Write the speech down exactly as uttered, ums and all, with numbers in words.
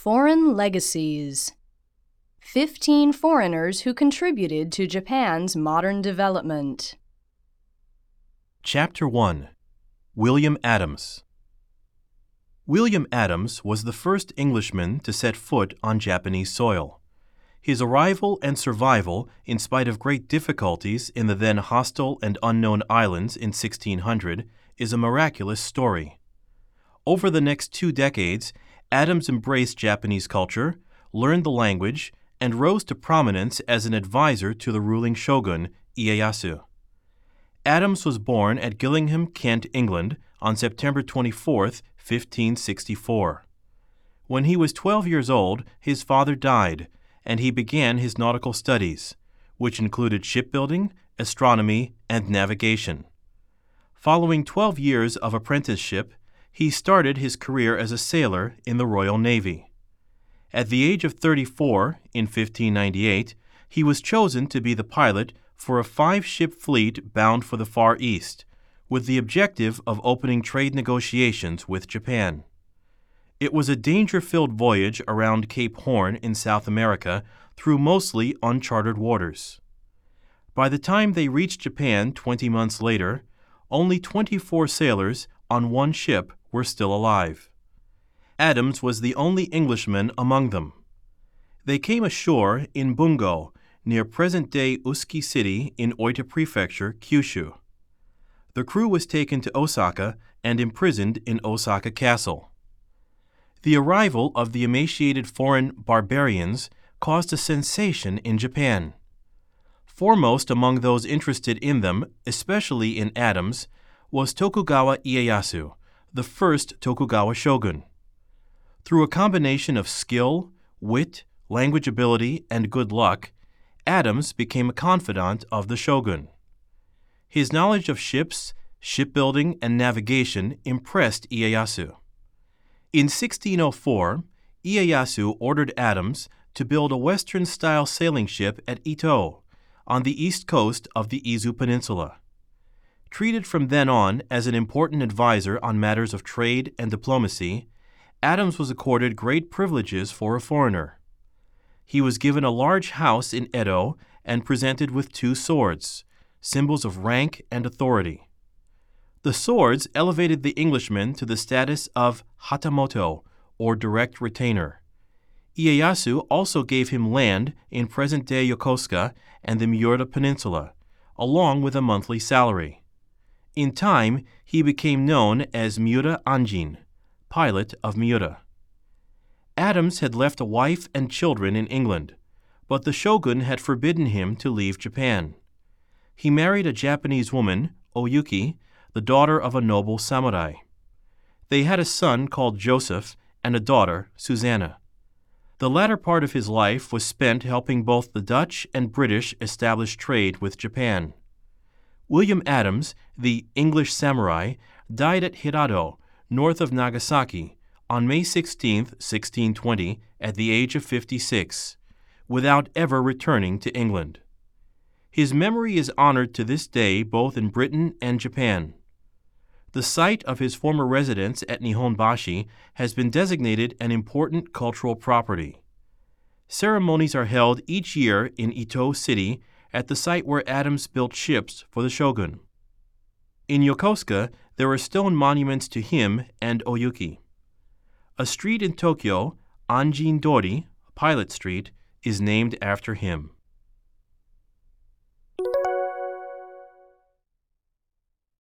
Foreign Legacies. Fifteen foreigners who contributed to Japan's modern development. Chapter one. William Adams. William Adams was the first Englishman to set foot on Japanese soil. His arrival and survival, in spite of great difficulties in the then hostile and unknown islands in sixteen hundred, is a miraculous story. Over the next two decades, Adams embraced Japanese culture, learned the language, and rose to prominence as an advisor to the ruling shogun, Ieyasu. Adams was born at Gillingham, Kent, England, on September twenty-fourth, fifteen sixty-four. When he was twelve years old, his father died, and he began his nautical studies, which included shipbuilding, astronomy, and navigation. Following twelve years of apprenticeship, he started his career as a sailor in the Royal Navy. At the age of thirty-four, in fifteen ninety-eight, he was chosen to be the pilot for a five-ship fleet bound for the Far East, with the objective of opening trade negotiations with Japan. It was a danger-filled voyage around Cape Horn in South America through mostly uncharted waters. By the time they reached Japan twenty months later, only twenty-four sailors on one ship were still alive. Adams was the only Englishman among them. They came ashore in Bungo, near present-day Usuki City in Oita Prefecture, Kyushu. The crew was taken to Osaka and imprisoned in Osaka Castle. The arrival of the emaciated foreign barbarians caused a sensation in Japan. Foremost among those interested in them, especially in Adams, was Tokugawa Ieyasu, the first Tokugawa shogun. Through a combination of skill, wit, language ability, and good luck, Adams became a confidant of the shogun. His knowledge of ships, shipbuilding, and navigation impressed Ieyasu. In sixteen oh four, Ieyasu ordered Adams to build a Western-style sailing ship at Ito, on the east coast of the Izu Peninsula. Treated from then on as an important advisor on matters of trade and diplomacy, Adams was accorded great privileges for a foreigner. He was given a large house in Edo and presented with two swords, symbols of rank and authority. The swords elevated the Englishman to the status of hatamoto, or direct retainer. Ieyasu also gave him land in present-day Yokosuka and the Miura Peninsula, along with a monthly salary. In time, he became known as Miura Anjin, pilot of Miura. Adams had left a wife and children in England, but the shogun had forbidden him to leave Japan. He married a Japanese woman, Oyuki, the daughter of a noble samurai. They had a son called Joseph and a daughter, Susanna. The latter part of his life was spent helping both the Dutch and British establish trade with Japan. William Adams, the English samurai, died at Hirado, north of Nagasaki, on May sixteenth, sixteen twenty, at the age of fifty-six, without ever returning to England. His memory is honored to this day both in Britain and Japan. The site of his former residence at Nihonbashi has been designated an important cultural property. Ceremonies are held each year in Ito City at the site where Adams built ships for the shogun. In Yokosuka, there are stone monuments to him and Oyuki. A street in Tokyo, Anjin Dori, Pilot Street, is named after him.